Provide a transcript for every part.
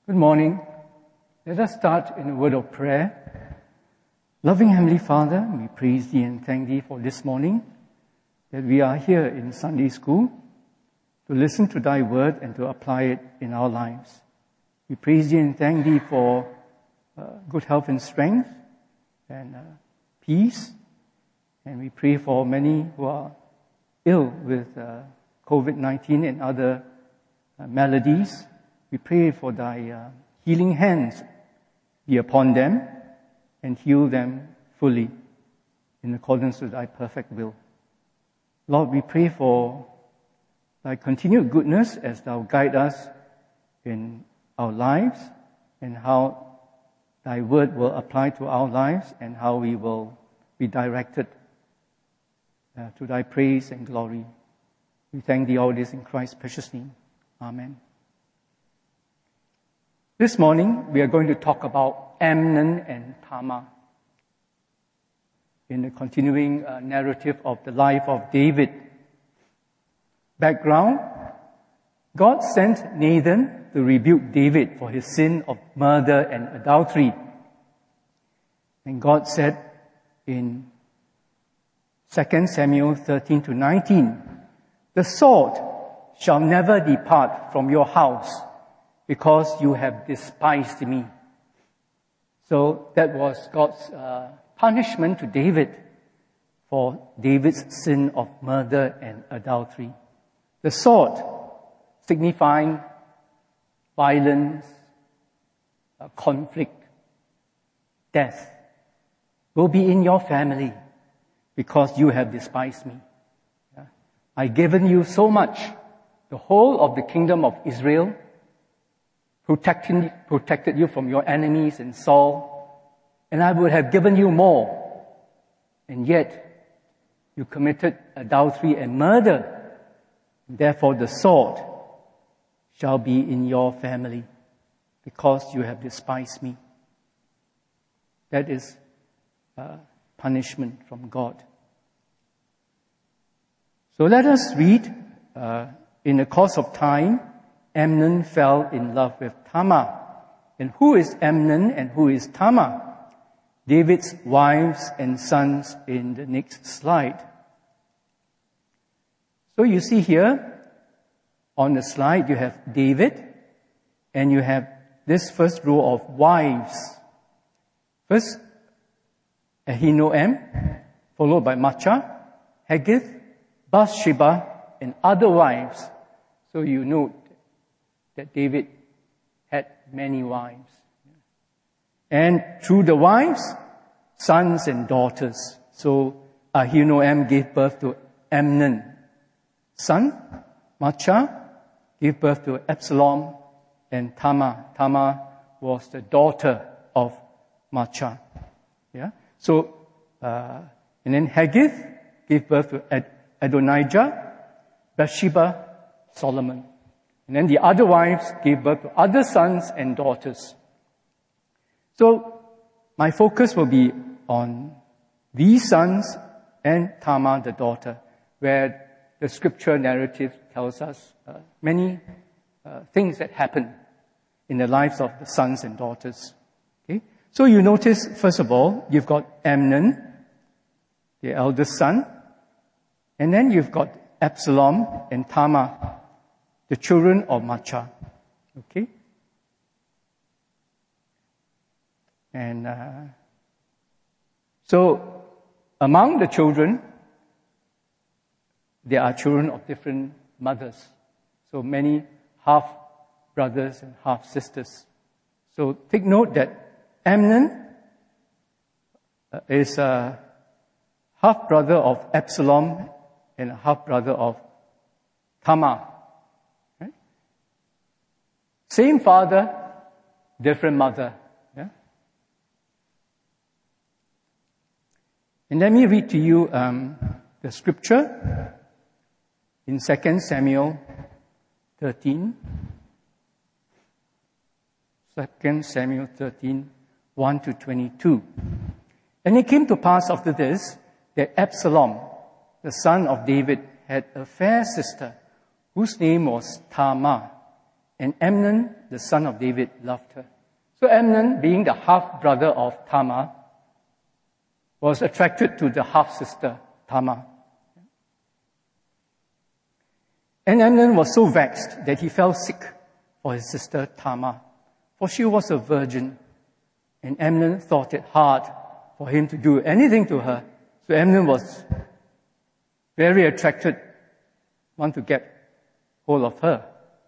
Good morning. Let us start in a word of prayer. Loving Heavenly Father, we praise Thee and thank Thee for this morning, that we are here in Sunday school to listen to Thy word and to apply it in our lives. We praise Thee and thank Thee for good health and strength and peace. And we pray for many who are ill with COVID-19 and other maladies. We pray for Thy healing hands be upon them and heal them fully in accordance with Thy perfect will. Lord, we pray for Thy continued goodness as Thou guide us in our lives and how Thy word will apply to our lives and how we will be directed to Thy praise and glory. We thank Thee all this in Christ's precious name. Amen. This morning, we are going to talk about Amnon and Tamar in the continuing narrative of the life of David. Background: God sent Nathan to rebuke David for his sin of murder and adultery. And God said in 2 Samuel 13-19, "The sword shall never depart from your house, because you have despised me." So that was God's punishment to David for David's sin of murder and adultery. The sword, signifying violence, conflict, death, will be in your family because you have despised me. I've given you so much, the whole of the kingdom of Israel, protected you from your enemies and Saul, and I would have given you more. And yet, you committed adultery and murder. Therefore, the sword shall be in your family, because you have despised me. That is punishment from God. So let us read, in the course of time, Amnon fell in love with Tamar. And who is Amnon and who is Tamar? David's wives and sons in the next slide. So you see here, on the slide, you have David, and you have this first row of wives. First, Ahinoam, followed by Maachah, Haggith, Bathsheba, and other wives. So you note that David had many wives. And through the wives, sons and daughters. So Ahinoam gave birth to Amnon, son. Maachah gave birth to Absalom and Tamar. Tamar was the daughter of Maachah. Yeah. So, and then Haggith gave birth to Adonijah, Bathsheba, Solomon. And then the other wives gave birth to other sons and daughters. So, my focus will be on these sons and Tamar, the daughter, where the scripture narrative tells us many things that happen in the lives of the sons and daughters. Okay? So you notice, first of all, you've got Amnon, the eldest son, and then you've got Absalom and Tamar, the children of Maachah. Okay? And so, among the children, there are children of different mothers. So many half-brothers and half-sisters. So take note that Amnon is a half-brother of Absalom and a half-brother of Tamar. Right? Same father, different mother. Yeah? And let me read to you the scripture in 2 Samuel 13. 2 Samuel 13, 1-22. And it came to pass after this that Absalom, the son of David, had a fair sister whose name was Tamar. and Amnon, the son of David, loved her. So Amnon, being the half-brother of Tamar, was attracted to the half-sister, Tamar. And Amnon was so vexed that he fell sick for his sister Tamar, for she was a virgin. And Amnon thought it hard for him to do anything to her. So Amnon was very attracted, want to get hold of her.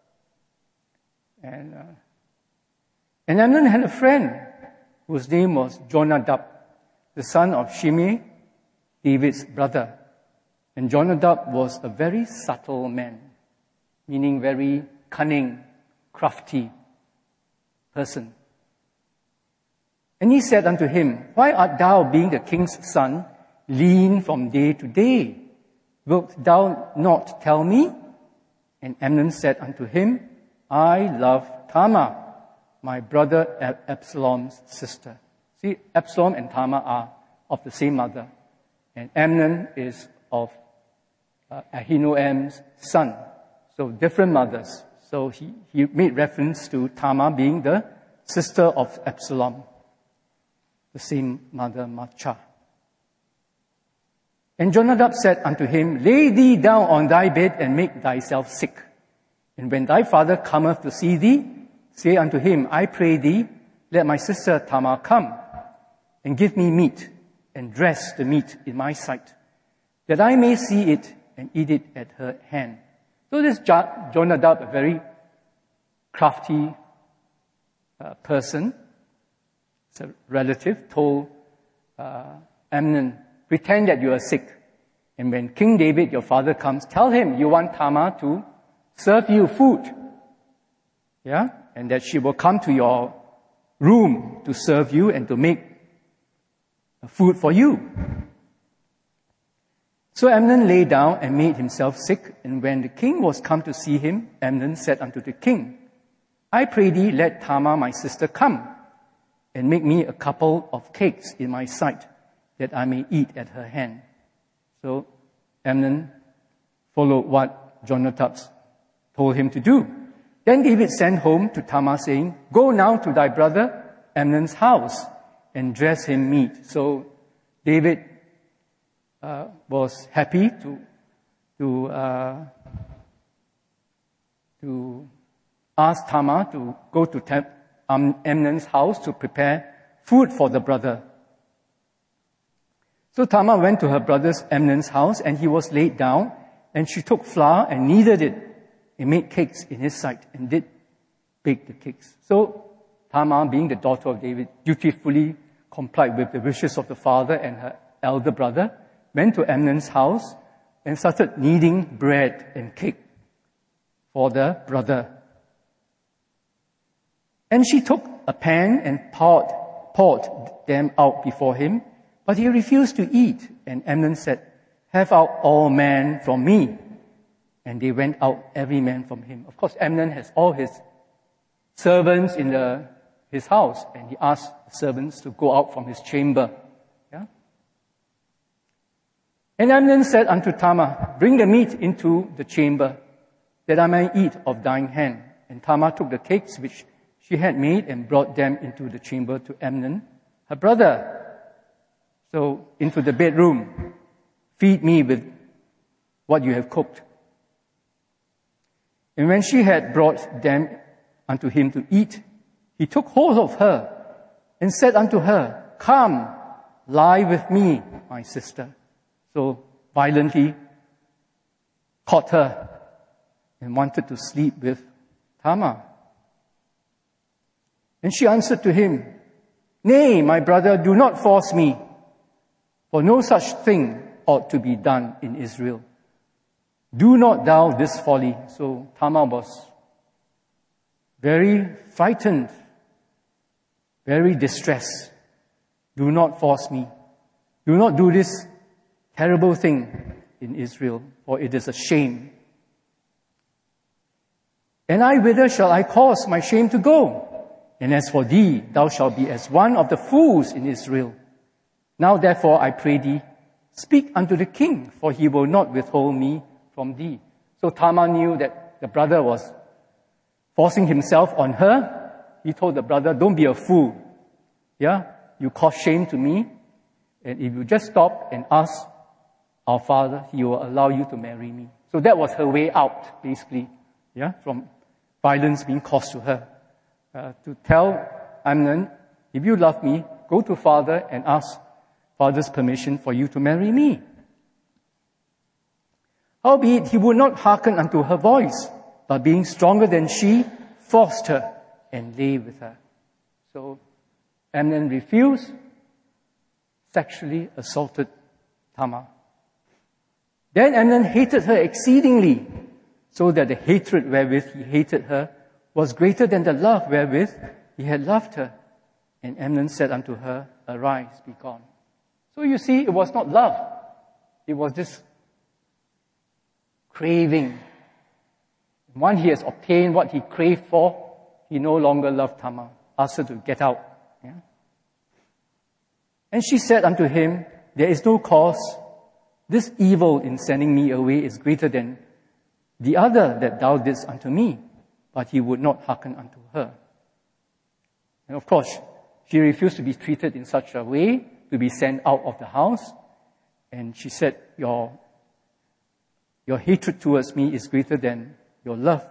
And Amnon had a friend whose name was Jonadab, the son of Shimei, David's brother. And Jonadab was a very subtle man, meaning very cunning, crafty person. And he said unto him, Why art thou, being the king's son, lean from day to day? Wilt thou not tell me? And Amnon said unto him, I love Tamar, my brother Absalom's sister. See, Absalom and Tamar are of the same mother. And Amnon is of Ahinoam's son. So different mothers. So he made reference to Tamar being the sister of Absalom. The same mother, Maachah. And Jonadab said unto him, Lay thee down on thy bed and make thyself sick. And when thy father cometh to see thee, say unto him, I pray thee, let my sister Tamar come, and give me meat, and dress the meat in my sight, that I may see it and eat it at her hand. So this Jonadab, a very crafty person, it's a relative, told Amnon, pretend that you are sick. And when King David, your father, comes, tell him you want Tamar to serve you food. Yeah? And that she will come to your room to serve you and to make food for you. So Amnon lay down and made himself sick. And when the king was come to see him, Amnon said unto the king, I pray thee, let Tamar my sister come, and make me a couple of cakes in my sight, that I may eat at her hand. So Amnon followed what Jonadab told him to do. Then David sent home to Tamar, saying, Go now to thy brother Amnon's house, and dress him meat. So David was happy to ask Tamar to go to Amnon's house to prepare food for the brother. So Tamar went to her brother's Amnon's house, and he was laid down, and she took flour and kneaded it, and made cakes in his sight, and did bake the cakes. So Tamar, being the daughter of David, dutifully complied with the wishes of the father and her elder brother, went to Amnon's house and started kneading bread and cake for the brother. And she took a pan and poured them out before him, but he refused to eat. And Amnon said, Have out all men from me. And they went out, every man from him. Of course, Amnon has all his servants in his house, and he asked the servants to go out from his chamber. Yeah? And Amnon said unto Tamar, Bring the meat into the chamber, that I may eat of thine hand. And Tamar took the cakes which she had made and brought them into the chamber to Amnon, her brother. So, into the bedroom, feed me with what you have cooked. And when she had brought them unto him to eat, he took hold of her and said unto her, Come, lie with me, my sister. So violently caught her and wanted to sleep with Tamar. And she answered to him, Nay, my brother, do not force me, for no such thing ought to be done in Israel. Do not thou this folly. So Tamar was very frightened, very distressed. Do not force me. Do not do this terrible thing in Israel, for it is a shame. And whither shall I cause my shame to go? And as for thee, thou shalt be as one of the fools in Israel. Now therefore, I pray thee, speak unto the king, for he will not withhold me from thee. So Tamar knew that the brother was forcing himself on her, he told the brother, don't be a fool. Yeah, you cause shame to me. And if you just stop and ask our father, he will allow you to marry me. So that was her way out, basically, yeah, from violence being caused to her. To tell Amnon, if you love me, go to father and ask father's permission for you to marry me. Howbeit, he would not hearken unto her voice, but being stronger than she, forced her and lay with her. So Amnon refused, sexually assaulted Tamar. Then Amnon hated her exceedingly, so that the hatred wherewith he hated her was greater than the love wherewith he had loved her. And Amnon said unto her, arise, be gone. So you see, it was not love. It was this craving. Once he has obtained what he craved for, he no longer loved Tamar. Asked her to get out. Yeah? And she said unto him, there is no cause. This evil in sending me away is greater than the other that thou didst unto me. But he would not hearken unto her. And of course, she refused to be treated in such a way, to be sent out of the house. And she said, your hatred towards me is greater than your love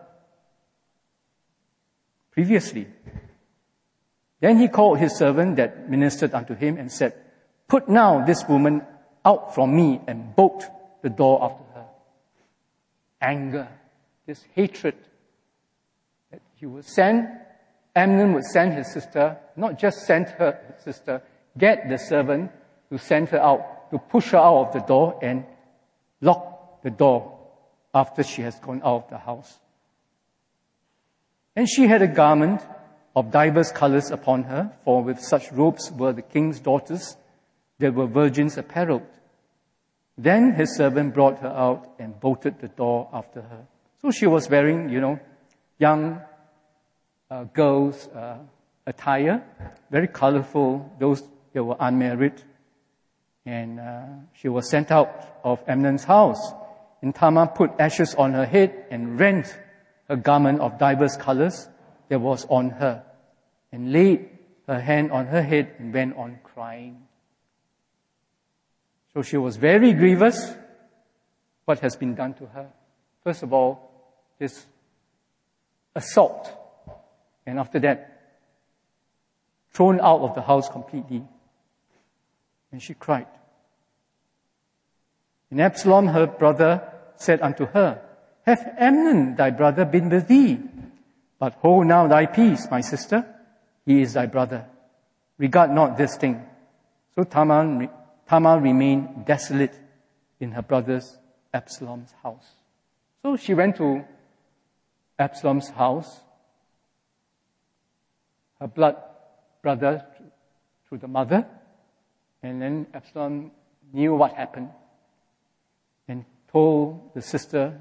previously. Then he called his servant that ministered unto him and said, put now this woman out from me, and bolt the door after her. Anger, this hatred that he would send, Amnon would send his sister, not just send her sister, get the servant to send her out, to push her out of the door and lock the door after she has gone out of the house. And she had a garment of divers colors upon her, for with such robes were the king's daughters that were virgins apparelled. Then his servant brought her out and bolted the door after her. So she was wearing, young girls' attire, very colorful, those that were unmarried. And she was sent out of Amnon's house. And Tamar put ashes on her head and rent her garment of divers colors that was on her, and laid her hand on her head and went on crying. So she was very grievous what has been done to her. First of all, this assault, and after that, thrown out of the house completely. And she cried. And Absalom, her brother, said unto her, hath Amnon thy brother been with thee? But hold now thy peace, my sister. He is thy brother. Regard not this thing. So Tamar remained desolate in her brother's Absalom's house. So she went to Absalom's house, her blood brother through the mother, and then Absalom knew what happened and told the sister,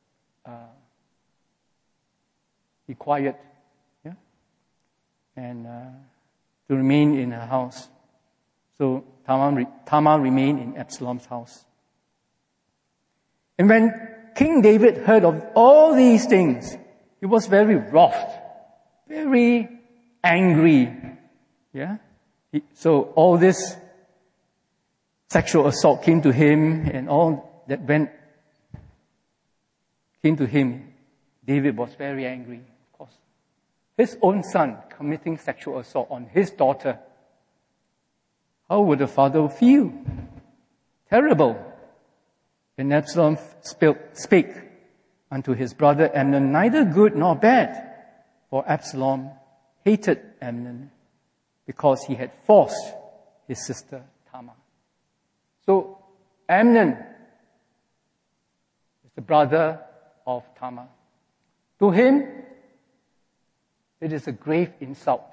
be quiet, yeah, and to remain in her house. So Tamar remained in Absalom's house. And when King David heard of all these things, he was very wroth, very angry. Yeah. So all this sexual assault came to him, and all that came to him. David was very angry, of course. His own son committing sexual assault on his daughter. How would the father feel? Terrible. And Absalom spake unto his brother Amnon, neither good nor bad. For Absalom hated Amnon, because he had forced his sister Tamar. So Amnon is the brother of Tamar. To him, it is a grave insult.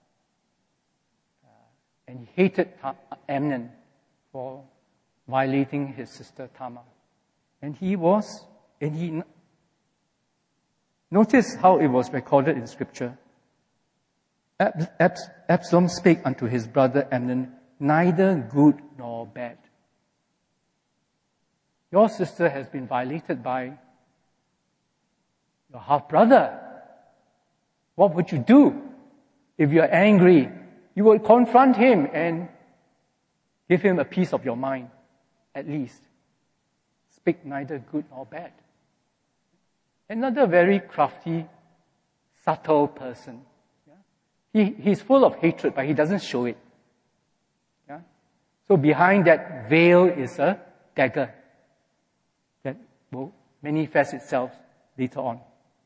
And he hated Amnon for violating his sister Tamar. And notice how it was recorded in Scripture. Absalom spake unto his brother Amnon, neither good nor bad. Your sister has been violated by your half-brother. What would you do if you're angry? You would confront him and give him a piece of your mind, at least. Speak neither good nor bad. Another very crafty, subtle person. He's full of hatred, but he doesn't show it. Yeah? So behind that veil is a dagger that will manifest itself later on.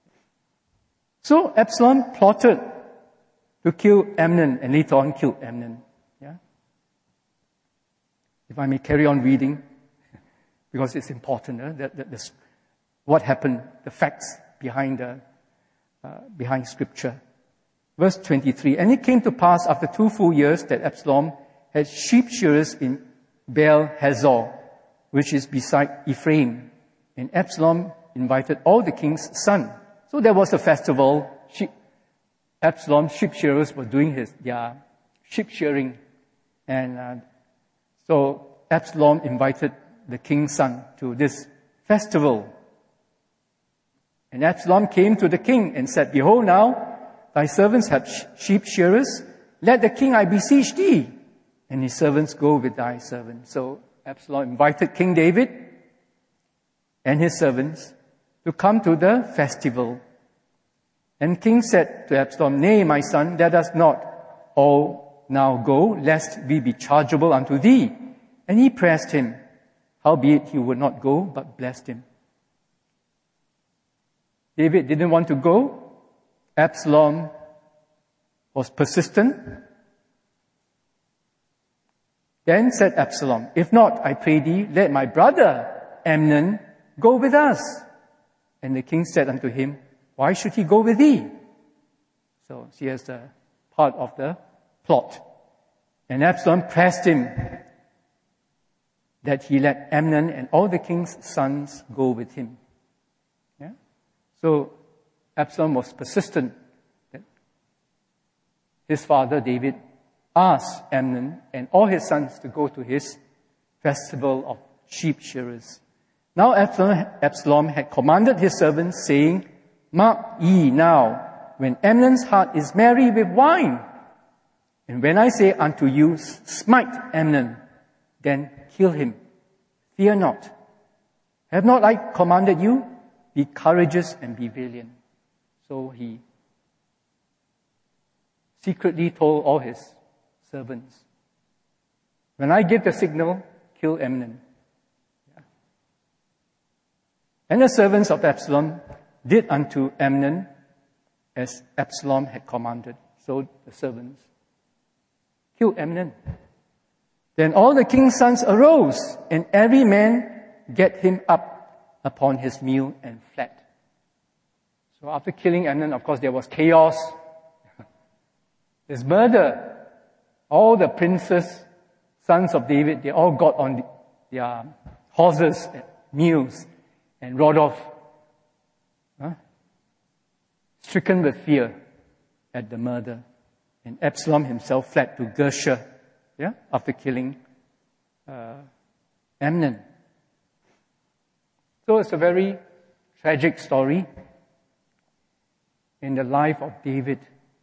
So Absalom plotted to kill Amnon and later on killed Amnon. Yeah? If I may carry on reading, because it's important, what happened, the facts behind Scripture. Verse 23, and it came to pass after 2 full years that Absalom had sheep shearers in Baal Hazor, which is beside Ephraim. And Absalom invited all the king's sons. So there was a festival. Absalom's sheep shearers were doing their sheep shearing. And so Absalom invited the king's son to this festival. And Absalom came to the king and said, behold now, thy servants have sheep shearers. Let the king, I beseech thee. And his servants go with thy servants. So Absalom invited King David and his servants to come to the festival. And king said to Absalom, nay, my son, let us not all now go, lest we be chargeable unto thee. And he pressed him. Howbeit he would not go, but blessed him. David didn't want to go. Absalom was persistent. Then said Absalom, if not, I pray thee, let my brother Amnon go with us. And the king said unto him, why should he go with thee? So here's the part of the plot. And Absalom pressed him that he let Amnon and all the king's sons go with him. Yeah? So Absalom was persistent that his father David asked Amnon and all his sons to go to his festival of sheep shearers. Now Absalom had commanded his servants, saying, mark ye now, when Amnon's heart is merry with wine, and when I say unto you, smite Amnon, then kill him. Fear not. Have not I commanded you? Be courageous and be valiant. So he secretly told all his servants, when I give the signal, kill Amnon. Yeah. And the servants of Absalom did unto Amnon as Absalom had commanded. So the servants killed Amnon. Then all the king's sons arose, and every man get him up upon his mule and fled. So after killing Amnon, of course, there was chaos. There's murder. All the princes, sons of David, they all got on their horses, mules, and rode off, stricken with fear at the murder. And Absalom himself fled to Geshur, after killing Amnon. So it's a very tragic story in the life of David.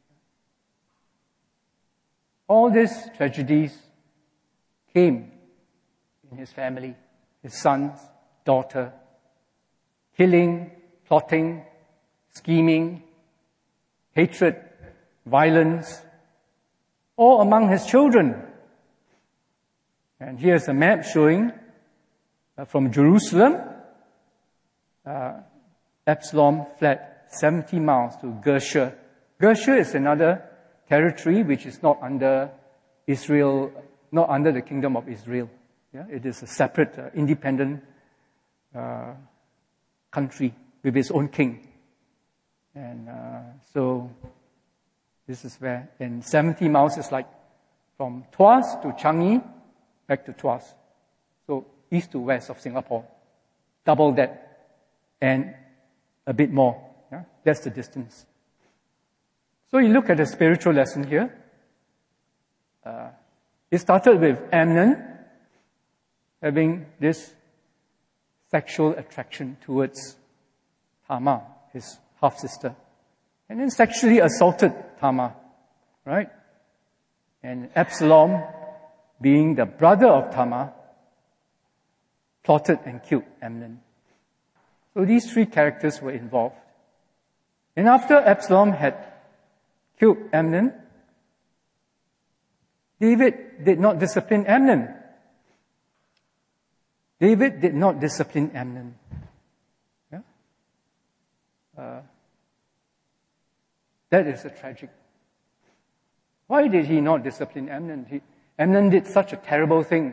All these tragedies came in his family, his sons, daughter, killing, plotting, scheming, hatred, violence, all among his children. And here's a map showing from Jerusalem, Absalom fled 70 miles to Geshur. Geshur is another territory which is not under Israel, not under the kingdom of Israel. Yeah? It is a separate, independent country with its own king. And so this is where, and 70 miles is like from Tuas to Changi, back to Tuas. So east to west of Singapore. Double that and a bit more. Yeah? That's the distance. So you look at the spiritual lesson here. It started with Amnon having this sexual attraction towards Tamar, his half-sister. and then sexually assaulted Tamar, right? And Absalom, being the brother of Tamar, plotted and killed Amnon. So these three characters were involved. And after Absalom had killed Amnon, David did not discipline Amnon. David did not discipline Amnon. Yeah? That is a tragic. Why did he not discipline Amnon? Amnon did such a terrible thing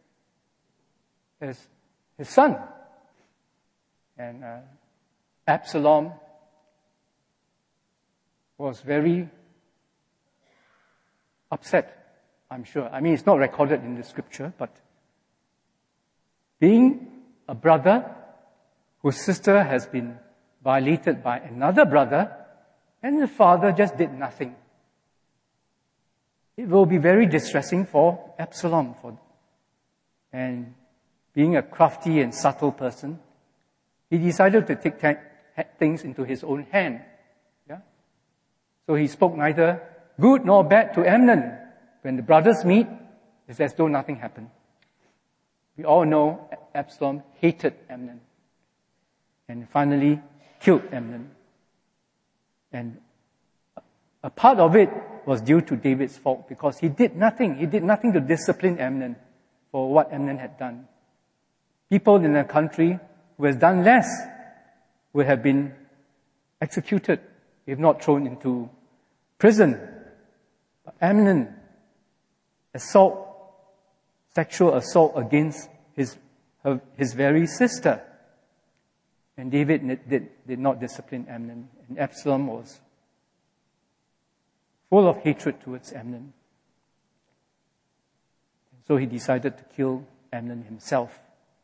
as his son. And Absalom was very upset, I'm sure. I mean, it's not recorded in the scripture, but being a brother whose sister has been violated by another brother, and the father just did nothing. It will be very distressing for Absalom. And being a crafty and subtle person, he decided to take things into his own hand. Yeah? So he spoke neither good nor bad to Amnon. When the brothers meet, it's as though nothing happened. We all know Absalom hated Amnon and finally killed Amnon. And a part of it was due to David's fault because he did nothing. He did nothing to discipline Amnon for what Amnon had done. People in the country who has done less would have been executed, if not thrown into prison. But Amnon, sexual assault against his very sister. And David did not discipline Amnon. And Absalom was full of hatred towards Amnon. So he decided to kill Amnon himself.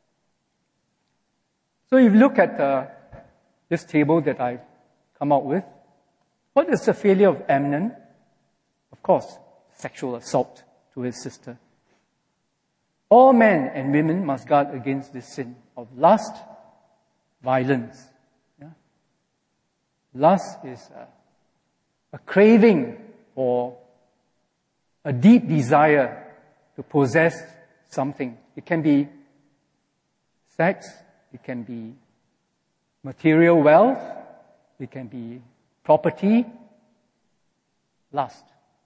So if you look at this table that I've come out with, what is the failure of Amnon? Of course, sexual assault to his sister. All men and women must guard against this sin of lust, violence. Yeah? Lust is a craving or a deep desire to possess something. It can be sex, it can be material wealth, it can be property, lust.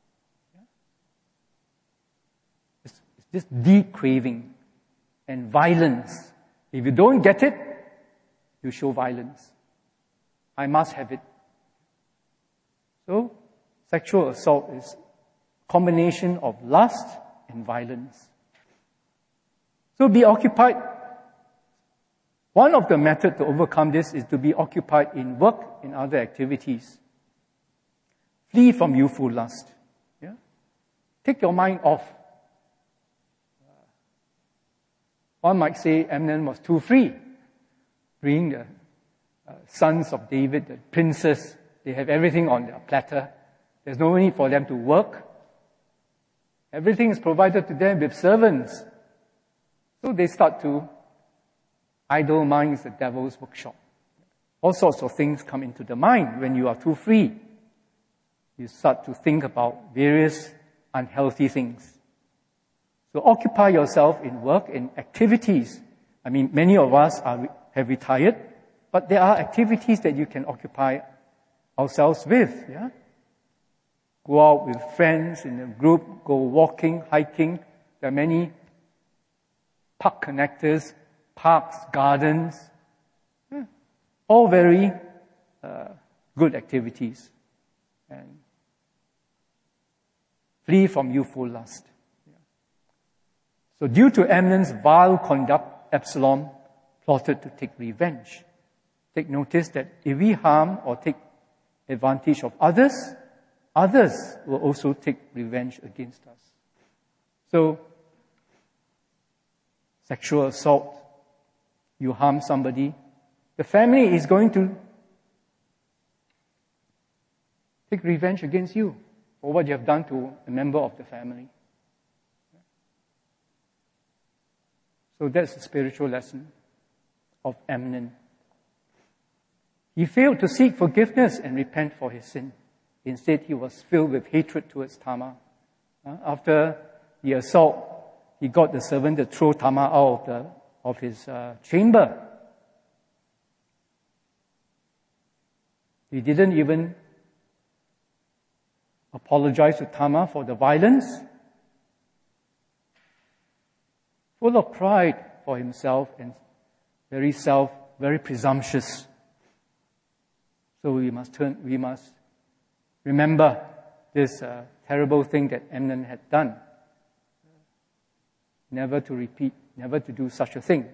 It's this deep craving and violence. If you don't get it, you show violence. I must have it. So, sexual assault is a combination of lust and violence. So be occupied. One of the methods to overcome this is to be occupied in work and other activities. Flee from youthful lust. Yeah? Take your mind off. One might say Amnon was too free. Bring the sons of David, the princes, they have everything on their platter. There's no need for them to work. Everything is provided to them with servants. So they start to idle mind is the devil's workshop. All sorts of things come into the mind when you are too free. You start to think about various unhealthy things. So occupy yourself in work and activities. I mean, many of us have retired, but there are activities that you can occupy ourselves with. Yeah? Go out with friends in a group, go walking, hiking. There are many park connectors, parks, gardens, all very good activities. And flee from youthful lust. So due to Amnon's vile conduct, Absalom plotted to take revenge. Take notice that if we harm or take advantage of others, others will also take revenge against us. So, sexual assault, you harm somebody, the family is going to take revenge against you for what you have done to a member of the family. So that's the spiritual lesson of Amnon. He failed to seek forgiveness and repent for his sin. Instead, he was filled with hatred towards Tamar. After the assault, he got the servant to throw Tamar out of his chamber. He didn't even apologize to Tamar for the violence. Full of pride for himself and very presumptuous. So we must remember this terrible thing that Amnon had done. Never to repeat, never to do such a thing.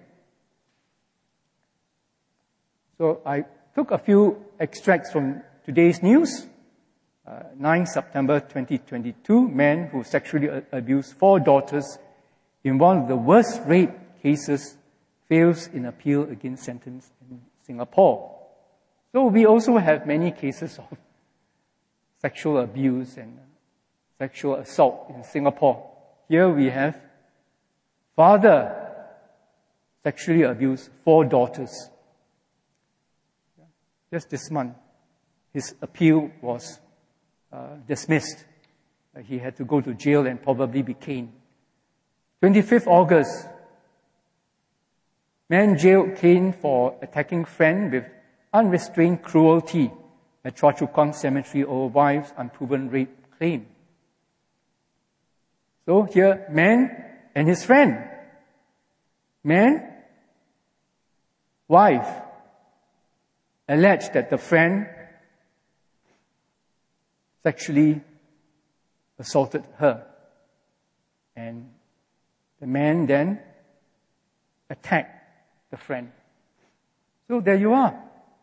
So I took a few extracts from today's news. 9 September 2022, man who sexually abused 4 daughters in one of the worst rape cases fails in appeal against sentence in Singapore. So we also have many cases of sexual abuse and sexual assault in Singapore. Here we have father sexually abused 4 daughters. Just this month, his appeal was dismissed. He had to go to jail and probably be caned. 25th August, man jailed caned for attacking friend with unrestrained cruelty at Choa Chu Kang Cemetery over wife's unproven rape claim. So here, man and his friend. Man, wife, alleged that the friend sexually assaulted her. And the man then attacked the friend. So there you are.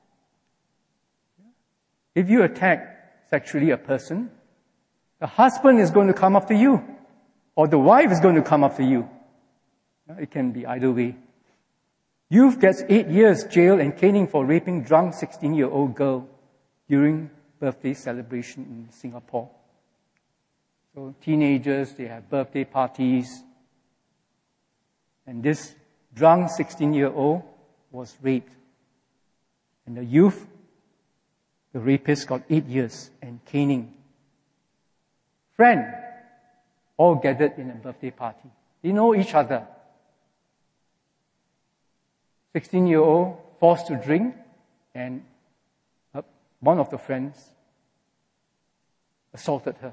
If you attack sexually a person, the husband is going to come after you, or the wife is going to come after you. It can be either way. Youth gets 8 years jail and caning for raping drunk 16-year-old girl during birthday celebration in Singapore. So teenagers, they have birthday parties. And this drunk 16-year-old was raped. And the youth, the rapist, got 8 years and caning. Friend, all gathered in a birthday party. They know each other. 16-year-old forced to drink, and one of the friends assaulted her.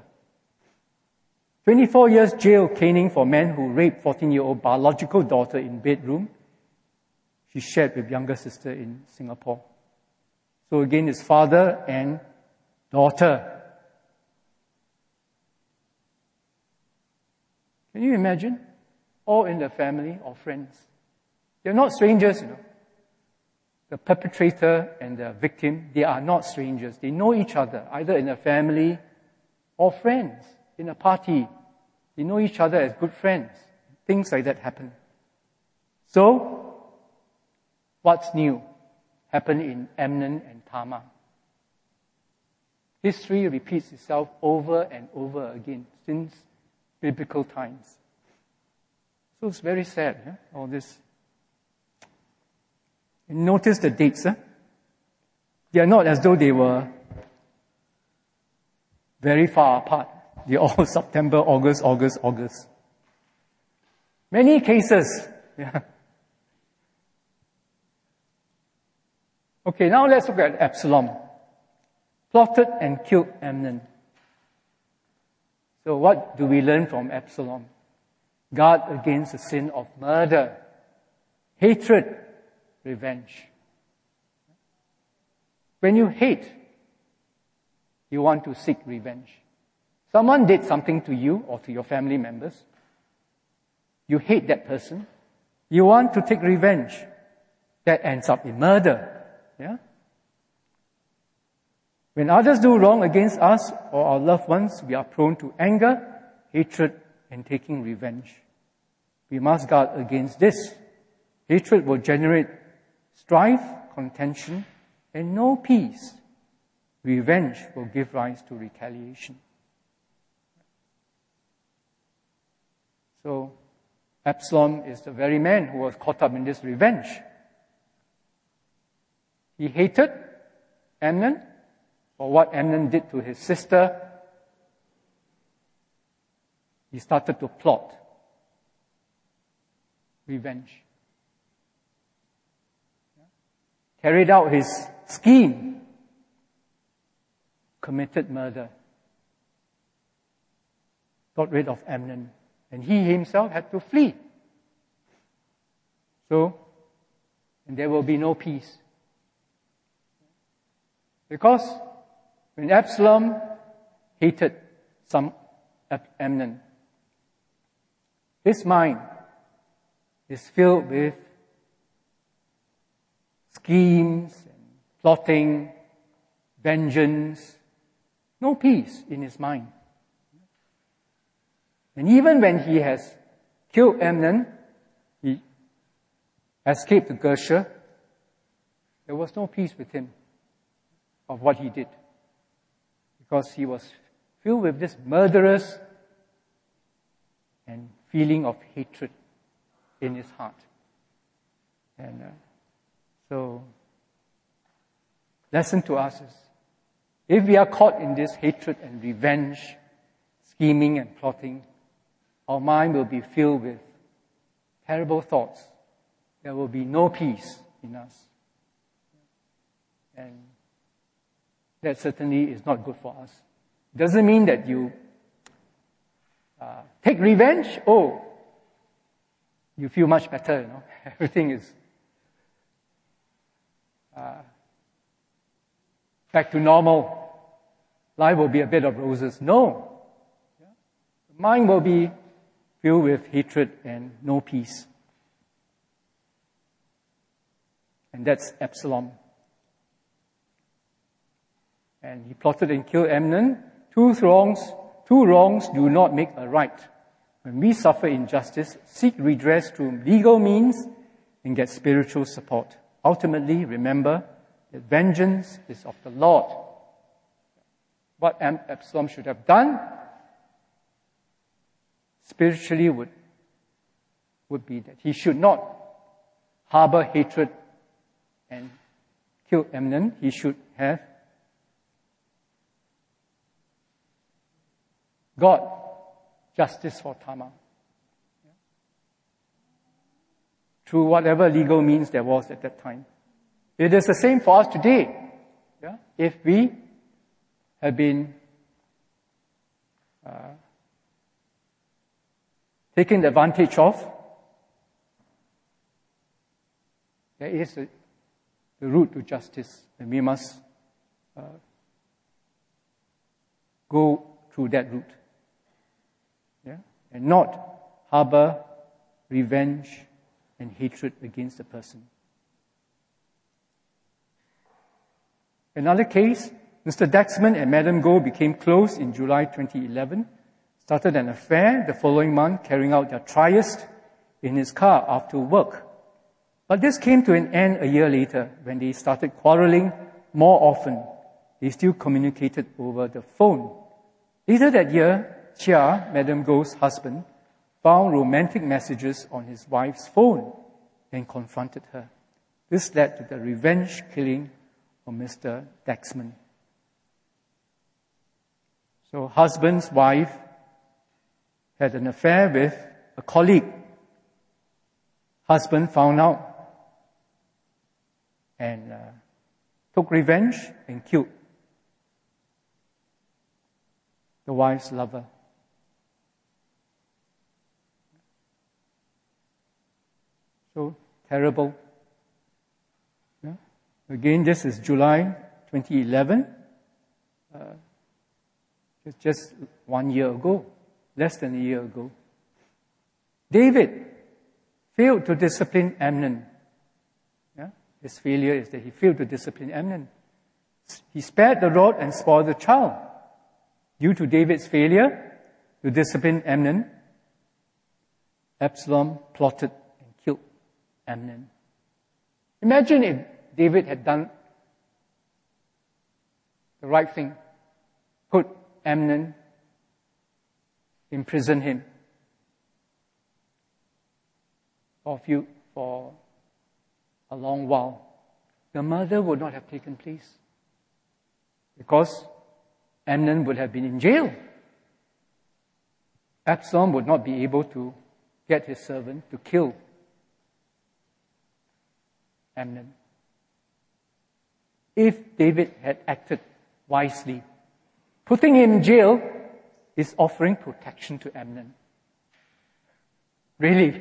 24 years jail caning for man who raped 14-year-old biological daughter in bedroom she shared with younger sister in Singapore. So again, it's father and daughter. Can you imagine? All in the family or friends. They're not strangers, you know. The perpetrator and the victim, they are not strangers. They know each other, either in a family or friends, in a party. They know each other as good friends. Things like that happen. So, what's new happened in Amnon and Tamar? History repeats itself over and over again since biblical times. So it's very sad, all this. And notice the dates. They are not as though they were very far apart. They're all September, August. Many cases. Yeah. Okay, now let's look at Absalom. Plotted and killed Amnon. So what do we learn from Absalom? Guard against the sin of murder, hatred, revenge. When you hate, you want to seek revenge. Someone did something to you or to your family members. You hate that person. You want to take revenge. That ends up in murder. Yeah? When others do wrong against us or our loved ones, we are prone to anger, hatred, and taking revenge. We must guard against this. Hatred will generate strife, contention, and no peace. Revenge will give rise to retaliation. So, Absalom is the very man who was caught up in this revenge. He hated Amnon, for what Amnon did to his sister, he started to plot revenge. Carried out his scheme, committed murder, got rid of Amnon, and he himself had to flee. So, and there will be no peace. Because when Absalom hated Amnon, his mind is filled with schemes, and plotting, vengeance, no peace in his mind. And even when he has killed Amnon, he escaped to Gersha, there was no peace with him of what he did. Because he was filled with this murderous and feeling of hatred in his heart. And so, lesson to us is, if we are caught in this hatred and revenge, scheming and plotting, our mind will be filled with terrible thoughts. There will be no peace in us. And that certainly is not good for us. It doesn't mean that you take revenge. Oh, you feel much better, you know. Everything is back to normal. Life will be a bed of roses. No. The mind will be filled with hatred and no peace. And that's Absalom. And he plotted and killed Amnon. Two wrongs do not make a right. When we suffer injustice, seek redress through legal means and get spiritual support. Ultimately, remember that vengeance is of the Lord. What Absalom should have done spiritually would be that he should not harbor hatred and kill Amnon. He should have got justice for Tamar through whatever legal means there was at that time. It is the same for us today. Yeah? If we have been taken advantage of, there is the route to justice, and we must go through that route. Yeah? And not harbor revenge and hatred against the person. Another case, Mr. Daxman and Madam Goh became close in July 2011, started an affair the following month, carrying out their tryst in his car after work. But this came to an end a year later when they started quarreling more often. They still communicated over the phone. Later that year, Chia, Madam Goh's husband, found romantic messages on his wife's phone and confronted her. This led to the revenge killing of Mr. Daxman. So husband's wife had an affair with a colleague. Husband found out and took revenge and killed the wife's lover. So terrible. Yeah. Again, this is July 2011. It's just 1 year ago, less than a year ago. David failed to discipline Amnon. Yeah? His failure is that he failed to discipline Amnon. He spared the rod and spoiled the child. Due to David's failure to discipline Amnon, Absalom plotted and killed Amnon. Imagine if David had done the right thing, put Amnon, imprison him for a long while. The murder would not have taken place. because Amnon would have been in jail. Absalom would not be able to get his servant to kill Amnon. If David had acted wisely, putting him in jail is offering protection to Amnon. Really.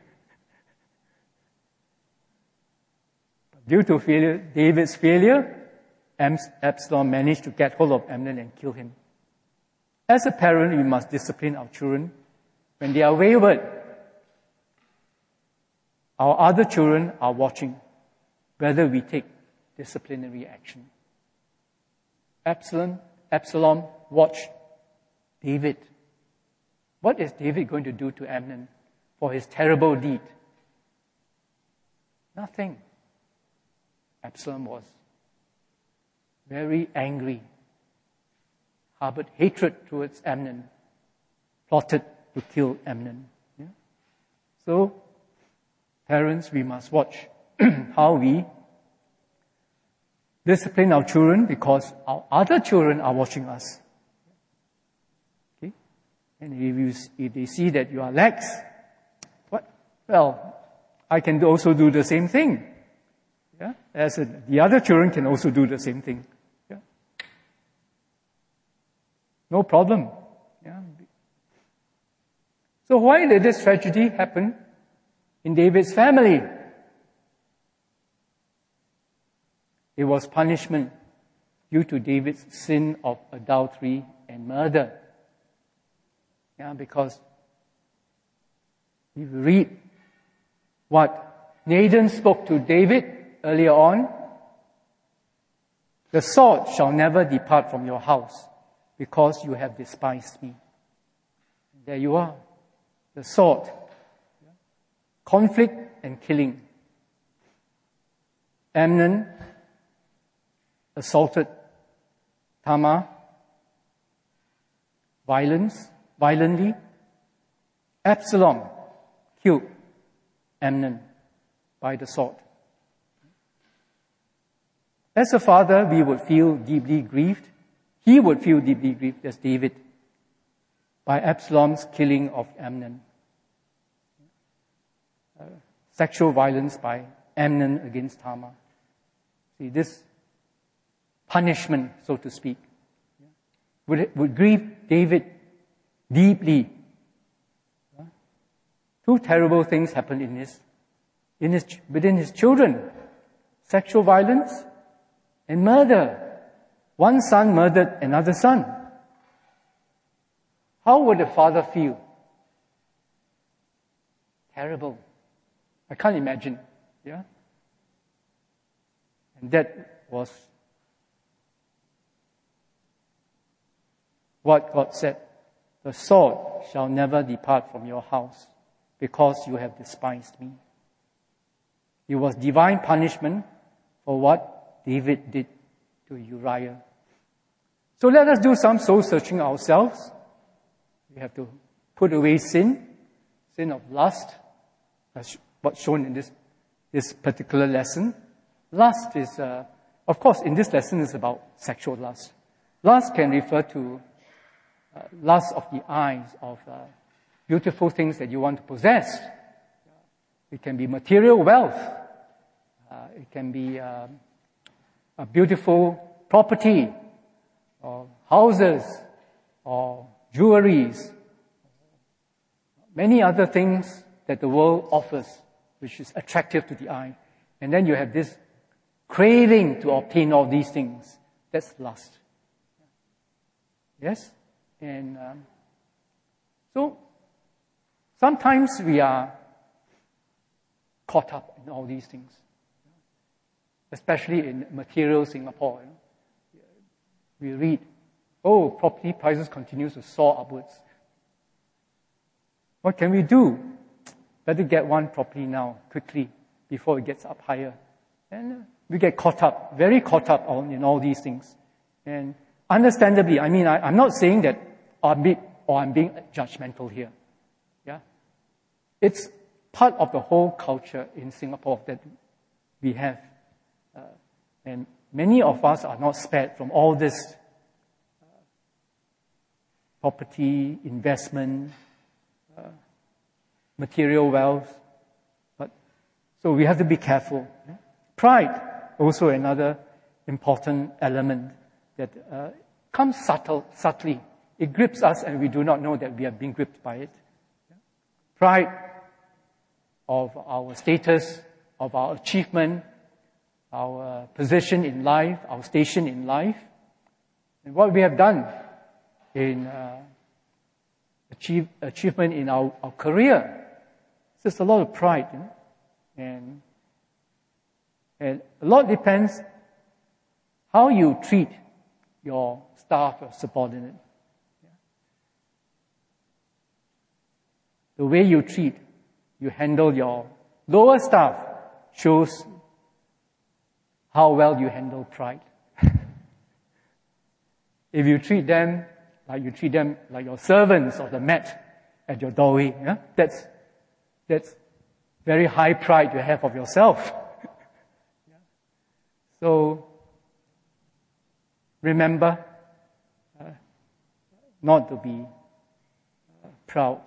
Due to David's failure, Absalom managed to get hold of Amnon and kill him. As a parent, we must discipline our children when they are wayward. Our other children are watching whether we take disciplinary action. Absalom watched David. What is David going to do to Amnon for his terrible deed? Nothing. Absalom was very angry, harbored hatred towards Amnon, plotted to kill Amnon. Yeah? So, parents, we must watch how we discipline our children because our other children are watching us. Okay? And if they see that you are lax, well, I can also do the same thing. Yeah? The other children can also do the same thing. Yeah? No problem. Yeah? So why did this tragedy happen in David's family? It was punishment due to David's sin of adultery and murder. Yeah, because if you read what Nathan spoke to David earlier on, the sword shall never depart from your house because you have despised me. There you are, the sword. Conflict and killing. Amnon assaulted Tamar violently. Absalom killed Amnon by the sword. As a father, we would feel deeply grieved. He would feel deeply grieved as David by Absalom's killing of Amnon. Sexual violence by Amnon against Tamar. See, this punishment, so to speak, would grieve David deeply. Two terrible things happened within his children. Sexual violence and murder. One son murdered another son. How would the father feel? Terrible. I can't imagine. Yeah? And that was what God said. The sword shall never depart from your house because you have despised me. It was divine punishment for what David did to Uriah. So let us do some soul searching ourselves. We have to put away sin of lust, as what's shown in this particular lesson. Lust is, of course, in this lesson is about sexual lust. Lust can refer to lust of the eyes, of beautiful things that you want to possess. It can be material wealth. It can be a beautiful property, or houses, or jewelries, many other things that the world offers, which is attractive to the eye. And then you have this craving to obtain all these things. That's lust. Yes? And so sometimes we are caught up in all these things, especially in material Singapore. We read, property prices continue to soar upwards. What can we do? Better get one property now, quickly, before it gets up higher. And we get caught up, very caught up in all these things. And understandably, I'm not saying that I'm being judgmental here. Yeah? It's part of the whole culture in Singapore that we have. And many of us are not spared from all this property, investment, material wealth. So we have to be careful. Pride, also another important element that comes subtly. It grips us and we do not know that we are being gripped by it. Pride of our status, of our achievement, our position in life, our station in life, and what we have done in achievement in our career. It's just a lot of pride, and a lot depends how you treat your staff or subordinate. The way you handle your lower staff shows how well you handle pride. If you treat them like your servants or the mat at your doorway, that's very high pride you have of yourself. So remember not to be proud.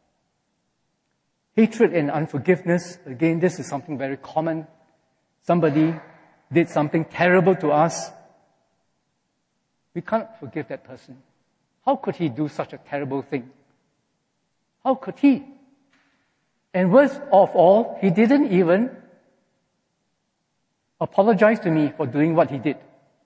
Hatred and unforgiveness, again, this is something very common. Somebody did something terrible to us. We can't forgive that person. How could he do such a terrible thing? How could he? And worst of all, he didn't even apologize to me for doing what he did.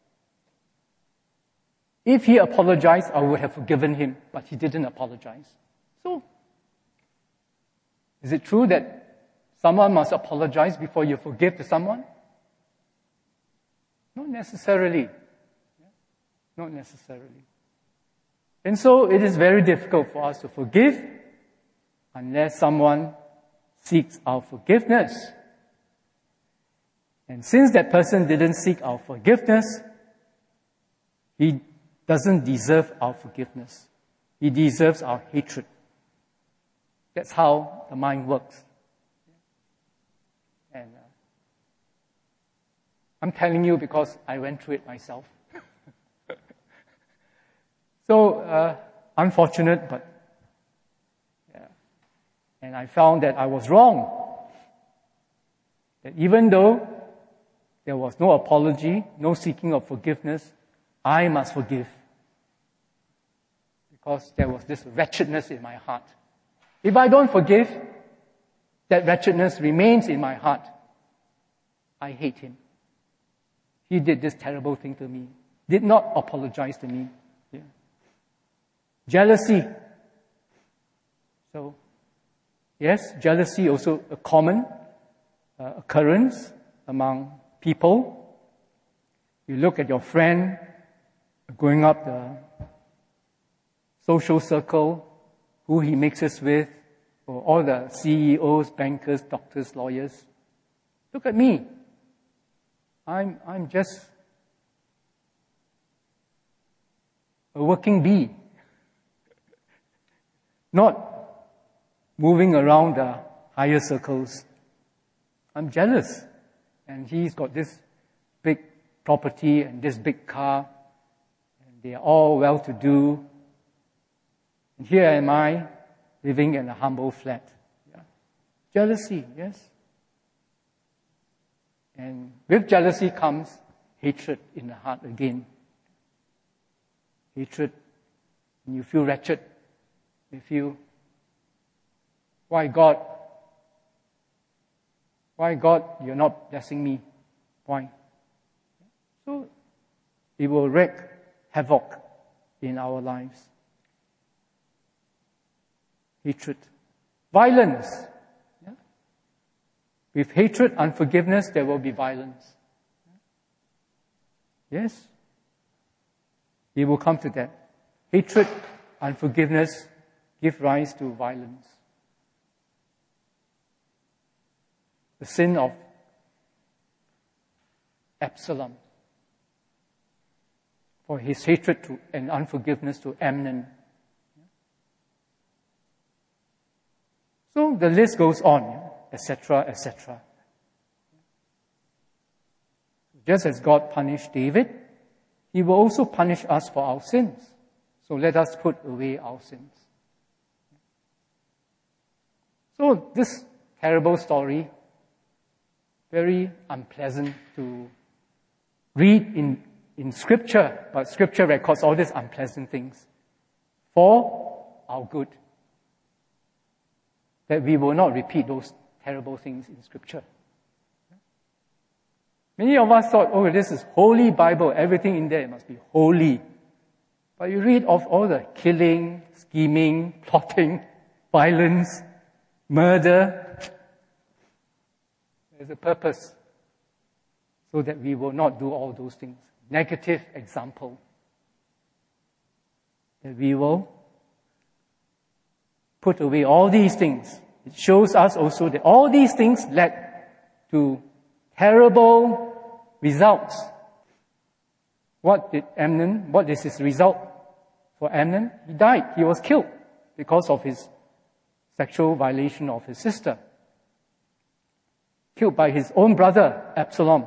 If he apologized, I would have forgiven him, but he didn't apologize. So, is it true that someone must apologize before you forgive to someone? Not necessarily. Not necessarily. And so it is very difficult for us to forgive unless someone seeks our forgiveness. And since that person didn't seek our forgiveness, he doesn't deserve our forgiveness. He deserves our hatred. That's how the mind works. And I'm telling you because I went through it myself. So, unfortunate, but yeah. And I found that I was wrong. That even though there was no apology, no seeking of forgiveness, I must forgive. Because there was this wretchedness in my heart. If I don't forgive, that wretchedness remains in my heart. I hate him. He did this terrible thing to me. Did not apologize to me. Yeah. Jealousy. So, yes, jealousy also a common occurrence among people. You look at your friend going up the social circle, who he mixes with, or all the CEOs, bankers, doctors, lawyers. Look at me. I'm just a working bee. Not moving around the higher circles. I'm jealous. And he's got this big property and this big car. And they are all well-to-do. And here am I, living in a humble flat. Yeah. Jealousy, yes. And with jealousy comes hatred in the heart again. Hatred, and you feel wretched. You feel, why God, you're not blessing me? Why? So, it will wreak havoc in our lives. Hatred. Violence. Yeah? With hatred, unforgiveness, there will be violence. Yes? It will come to that. Hatred, unforgiveness give rise to violence. The sin of Absalom for his hatred to and unforgiveness to Amnon. So the list goes on, etc., etc. Just as God punished David, He will also punish us for our sins. So let us put away our sins. So this terrible story, very unpleasant to read in Scripture, but Scripture records all these unpleasant things for our good. That we will not repeat those terrible things in Scripture. Many of us thought, oh, this is holy Bible, everything in there must be holy. But you read of all the killing, scheming, plotting, violence, murder. There's a purpose so that we will not do all those things. Negative example. That we will put away all these things. It shows us also that all these things led to terrible results. What is his result for Amnon? He died. He was killed because of his sexual violation of his sister. Killed by his own brother, Absalom.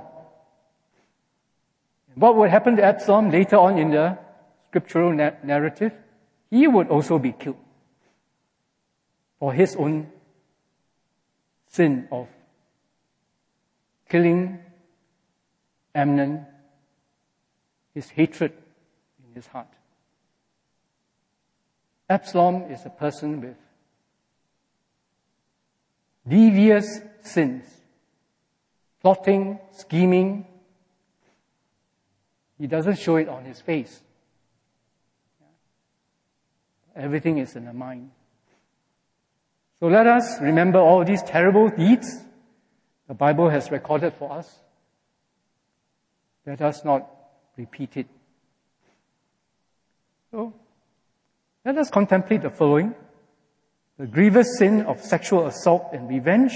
What would happen to Absalom later on in the scriptural narrative? He would also be killed for his own sin of killing Amnon, his hatred in his heart. Absalom is a person with devious sins, plotting, scheming. He doesn't show it on his face. Everything is in the mind. So let us remember all these terrible deeds the Bible has recorded for us. Let us not repeat it. So, let us contemplate the following. The grievous sin of sexual assault and revenge.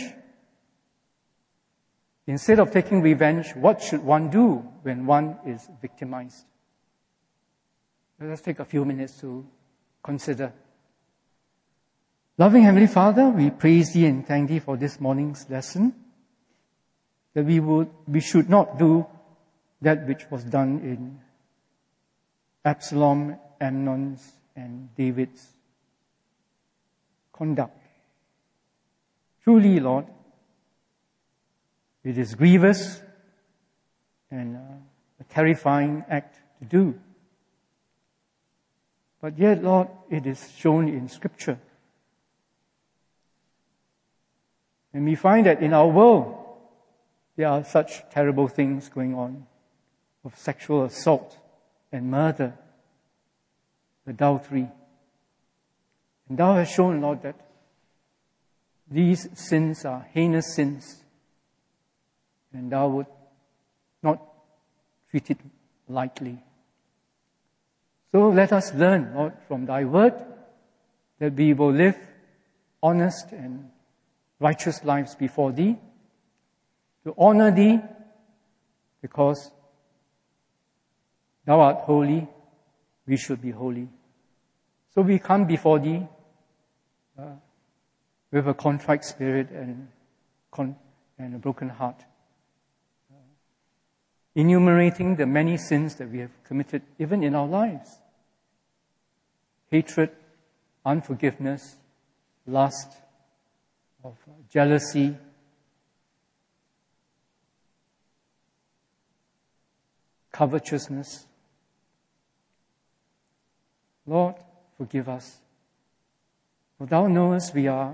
Instead of taking revenge, what should one do when one is victimized? Let us take a few minutes to consider. Loving Heavenly Father, we praise Thee and thank Thee for this morning's lesson. That we should not do that which was done in Absalom, Amnon's, and David's conduct. Truly, Lord, it is grievous and a terrifying act to do. But yet, Lord, it is shown in Scripture. And we find that in our world, there are such terrible things going on of sexual assault and murder, adultery. And Thou hast shown, Lord, that these sins are heinous sins, and Thou would not treat it lightly. So let us learn, Lord, from Thy word, that we will live honest and righteous lives before Thee, to honor Thee, because Thou art holy, we should be holy. So we come before Thee with a contrite spirit and a broken heart, enumerating the many sins that we have committed even in our lives. Hatred, unforgiveness, lust, of jealousy, covetousness. Lord, forgive us. For Thou knowest we are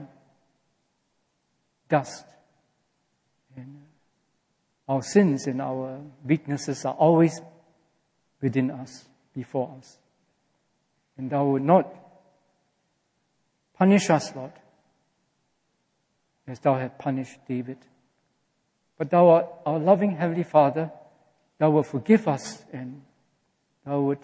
dust, and our sins and our weaknesses are always within us, before us. And Thou would not punish us, Lord, as Thou hast punished David. But Thou art our loving Heavenly Father. Thou will forgive us, and Thou would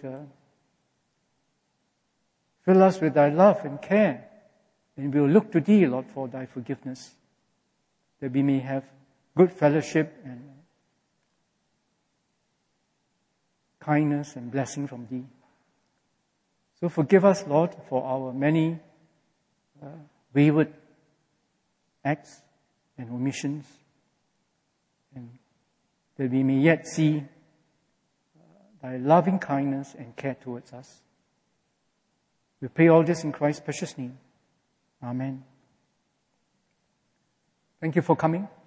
fill us with Thy love and care. And we will look to Thee, Lord, for Thy forgiveness, that we may have good fellowship and kindness and blessing from Thee. So forgive us, Lord, for our many wayward acts and omissions, and that we may yet see thy loving kindness and care towards us. We pray all this in Christ's precious name. Amen. Thank you for coming.